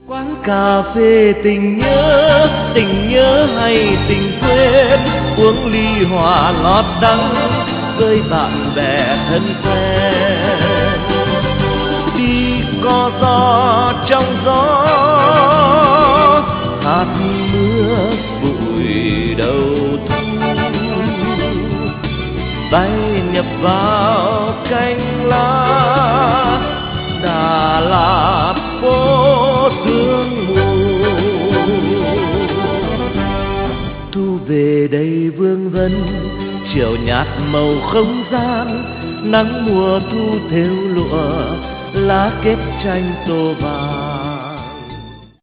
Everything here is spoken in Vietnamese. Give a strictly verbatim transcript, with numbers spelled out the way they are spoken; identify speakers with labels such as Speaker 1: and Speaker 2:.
Speaker 1: Quán cà phê tình nhớ, tình nhớ hay tình quên, uống ly hòa ngọt đắng với bạn bè thân quen. Đi co gió trong gió, hạt mưa bụi đầu thu, tay nhập vào cánh lá Đà Lạt phố sương mù. Thu về đây vương vấn, chiều nhạt màu không gian, nắng mùa thu thêu lụa lá kết tranh tô vàng.